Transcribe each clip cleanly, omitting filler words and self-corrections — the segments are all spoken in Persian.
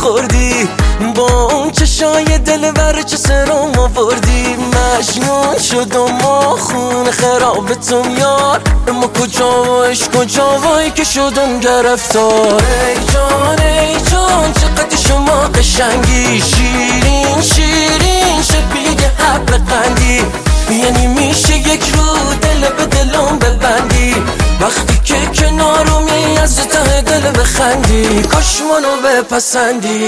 خوردی، با اون چشای دلبر چه سرم آوردی. مجنون شدم و خون خراب تو یار، اما کجا و عشق کجا وای که شدم گرفتار. ای جان چقدر شما قشنگی، شیرین شیرین شبیه حب قندی. یعنی میشه یک رو دل به دلم ببندی، وقتی که کنارمی از ته دل بخندی. کاش منو بپسندی.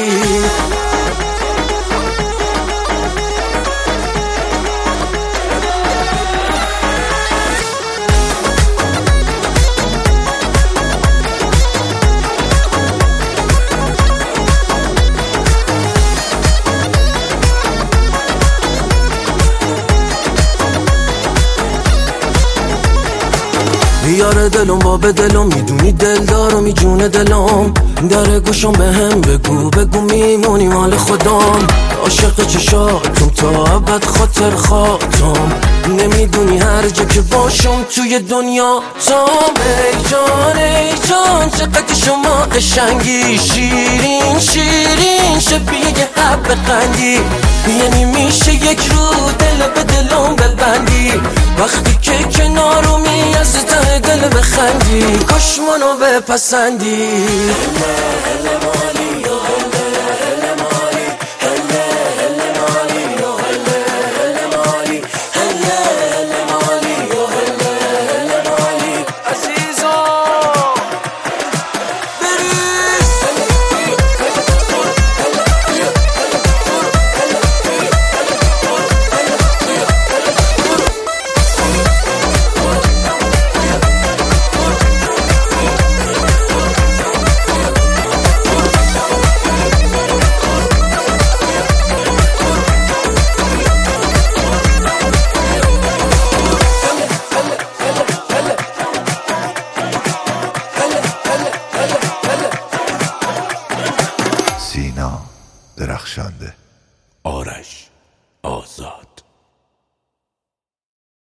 یار دلم باب دلم، میدونی دل دارم میجونه دلم. در گوشم به هم بگو میمونی مال خودم. عاشق چشاتم تا ابد خاطر خاطم، نمیدونی هر جا که باشم توی دنیا تام. ای جان چقدر شما قشنگی، شیرین شیرین شبیه حب قندی. یعنی میشه یک رو دل به دلم ببندی، وقتی که کنارمی از ته دل بخندی. کاش منو بپسندی.